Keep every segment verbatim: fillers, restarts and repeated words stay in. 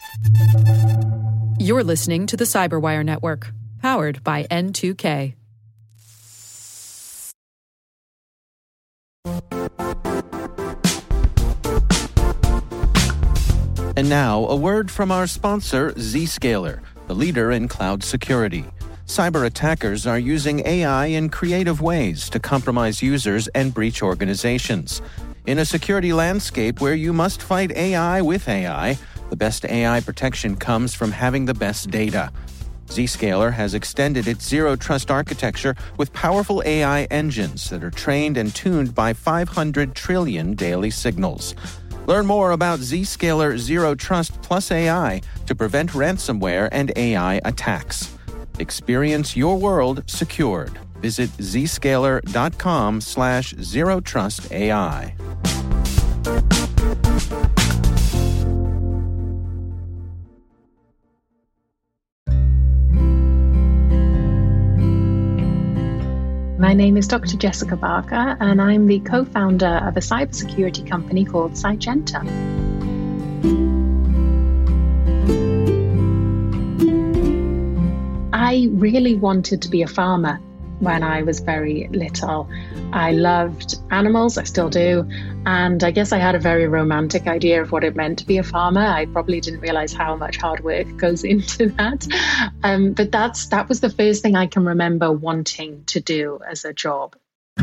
You're listening to the Cyberwire Network, powered by N two K. And now, a word from our sponsor, Zscaler, the leader in cloud security. Cyber attackers are using A I in creative ways to compromise users and breach organizations. In a security landscape where you must fight A I with A I, the best A I protection comes from having the best data. Zscaler has extended its zero-trust architecture with powerful A I engines that are trained and tuned by five hundred trillion daily signals. Learn more about Zscaler Zero Trust Plus A I to prevent ransomware and A I attacks. Experience your world secured. Visit zscaler.com slash zero trust AI. My name is Doctor Jessica Barker, and I'm the co-founder of a cybersecurity company called Cygenta. I really wanted to be a farmer when I was very little. I loved animals, I still do, and I guess I had a very romantic idea of what it meant to be a farmer. I probably didn't realize how much hard work goes into that. Um, but that's that was the first thing I can remember wanting to do as a job.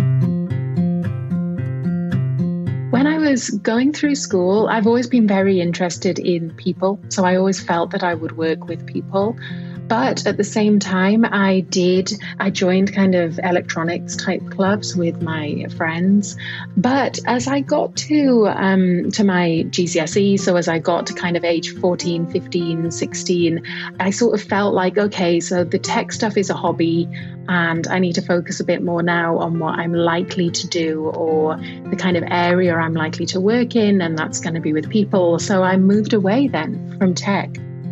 When I was going through school, I've always been very interested in people, so I always felt that I would work with people. But at the same time, I did, I joined kind of electronics type clubs with my friends. But as I got to um, to my G C S E, so as I got to kind of age fourteen, fifteen, sixteen, I sort of felt like, okay, so the tech stuff is a hobby and I need to focus a bit more now on what I'm likely to do or the kind of area I'm likely to work in, and that's going to be with people. So I moved away then from tech.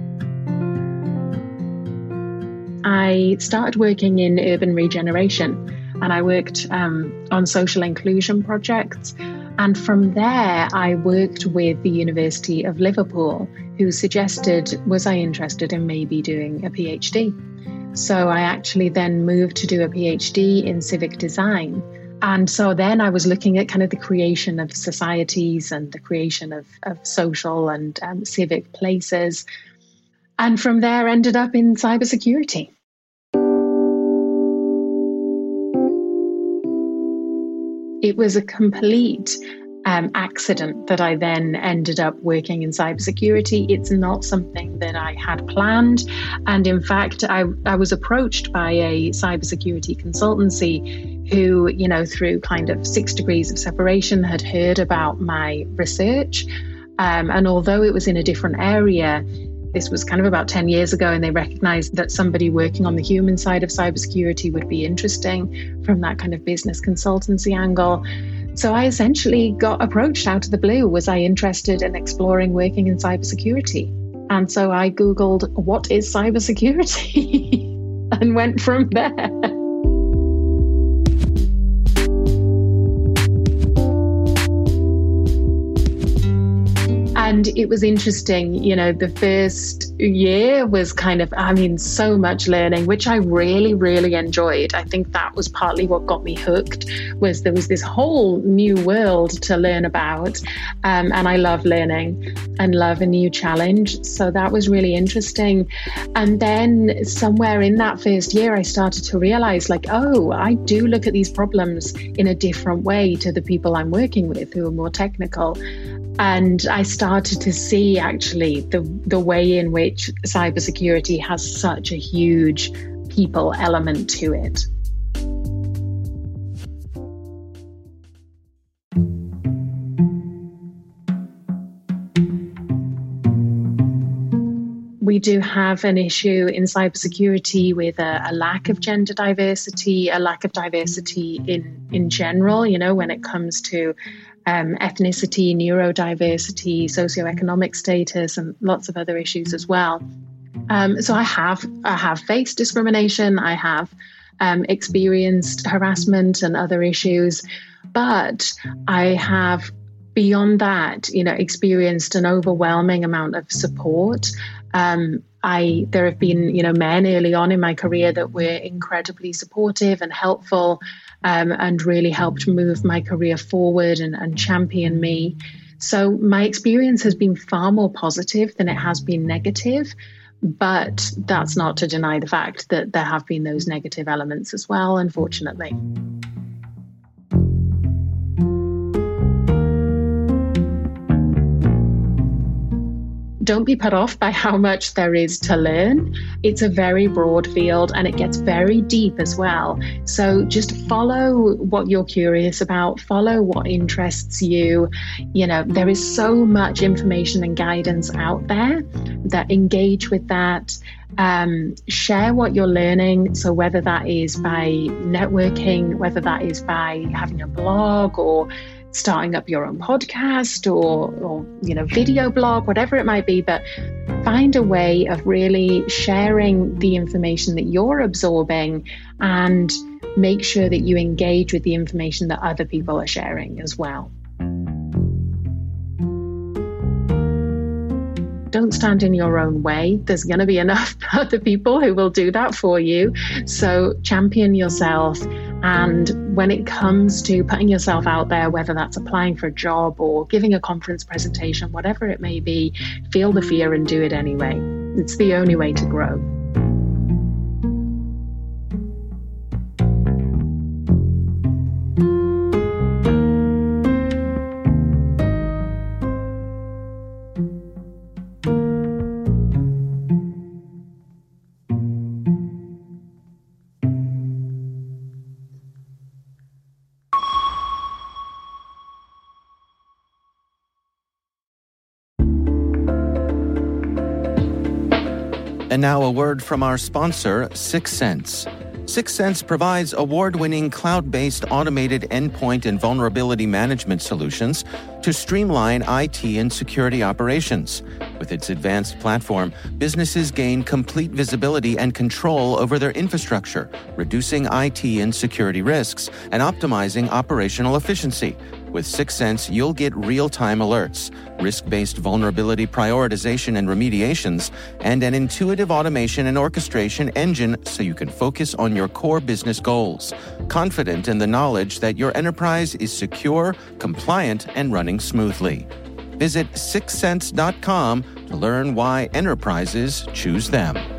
I started working in urban regeneration, and I worked um, on social inclusion projects. And from there, I worked with the University of Liverpool, who suggested, was I interested in maybe doing a PhD? So I actually then moved to do a PhD in civic design. And so then I was looking at kind of the creation of societies and the creation of, of social and um, civic places. And from there, ended up in cybersecurity. It was a complete um, accident that I then ended up working in cybersecurity. It's not something that I had planned. And in fact, I, I was approached by a cybersecurity consultancy who, you know, through kind of six degrees of separation had heard about my research. Um, and although it was in a different area, this was kind of about ten years ago, and they recognized that somebody working on the human side of cybersecurity would be interesting from that kind of business consultancy angle. So I essentially got approached out of the blue. Was I interested in exploring working in cybersecurity? And so I Googled, what is cybersecurity? And went from there. And it was interesting, you know, the first year was kind of, I mean, so much learning, which I really, really enjoyed. I think that was partly what got me hooked, was there was this whole new world to learn about. Um, and I love learning and love a new challenge. So that was really interesting. And then somewhere in that first year, I started to realize like, oh, I do look at these problems in a different way to the people I'm working with who are more technical. And I started to see actually the, the way in which cybersecurity has such a huge people element to it. We do have an issue in cybersecurity with a, a lack of gender diversity, a lack of diversity in, in general, you know, when it comes to Um, ethnicity, neurodiversity, socioeconomic status, and lots of other issues as well. Um, so I have I have faced discrimination, I have um, experienced harassment and other issues, but I have beyond that, you know, experienced an overwhelming amount of support. Um, I there have been, you know, men early on in my career that were incredibly supportive and helpful, um, and really helped move my career forward and, and champion me. So my experience has been far more positive than it has been negative. But that's not to deny the fact that there have been those negative elements as well, unfortunately. Don't be put off by how much there is to learn. It's a very broad field and it gets very deep as well. So just follow what you're curious about, follow what interests you. You know, there is so much information and guidance out there that engage with that. Um, share what you're learning. So whether that is by networking, whether that is by having a blog or starting up your own podcast or, or, you know, video blog, whatever it might be, but find a way of really sharing the information that you're absorbing and make sure that you engage with the information that other people are sharing as well. Don't stand in your own way. There's going to be enough other people who will do that for you. So champion yourself. And when it comes to putting yourself out there, whether that's applying for a job or giving a conference presentation, whatever it may be, feel the fear and do it anyway. It's the only way to grow. And now a word from our sponsor, Syxsense. Syxsense provides award-winning cloud-based automated endpoint and vulnerability management solutions to streamline I T and security operations. With its advanced platform, businesses gain complete visibility and control over their infrastructure, reducing I T and security risks and optimizing operational efficiency. With Syxsense, you'll get real-time alerts, risk-based vulnerability prioritization and remediations, and an intuitive automation and orchestration engine so you can focus on your core business goals, confident in the knowledge that your enterprise is secure, compliant, and running smoothly. Visit syxsense dot com to learn why enterprises choose them.